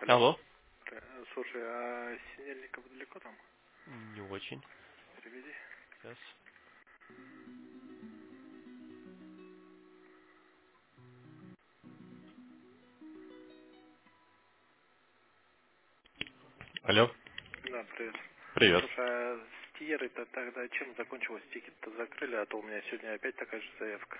Алло. Алло. Слушай, а Синельников далеко там? Не очень. Приведи. Сейчас. Алло. Да, привет. Привет. Слушай, а с Тиерой-то тогда чем закончилось? Тикет-то закрыли, а то у меня сегодня опять такая же заявка.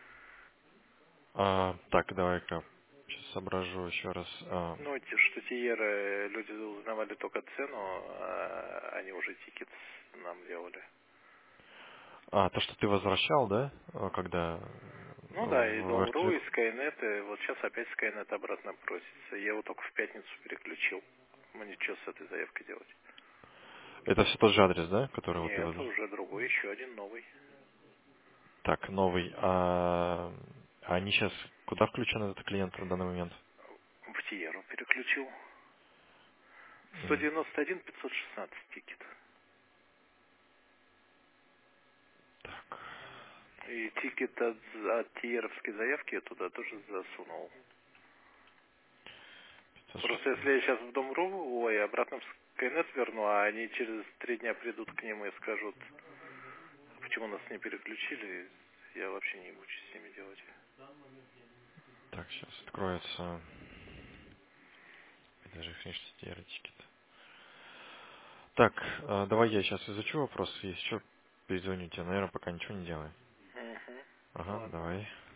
Так, давай-ка сейчас соображу еще раз. Ну, что Тиеры люди узнавали только цену, а они уже тикет нам делали. То, что ты возвращал, да? Когда Ну да, и в Дом.ру, RTX? и Skynet, и вот сейчас опять Skynet обратно просится. Я его только в пятницу переключил. Мне что с этой заявкой делать? Это все тот же адрес, да? Который вот ты Нет, возвращал? уже другой, еще один новый. Так, новый. Они сейчас куда включены, этот клиент в данный момент? В Тиеру переключил. М, 191 516 тикет. Так, И тикет от тиеровской заявки я туда тоже засунул. Просто 506. если я сейчас в Дом.ру, ой, обратно в Skynet верну, а они через 3 дня придут к ним и скажут, почему нас не переключили, я вообще не мучаюсь с ними делать. Так, сейчас откроется. Это же их конечно теоретики. Так, давай я сейчас изучу вопрос, если что, перезвоню тебе. Наверное, пока ничего не делай. Угу. Ага, Ладно. давай.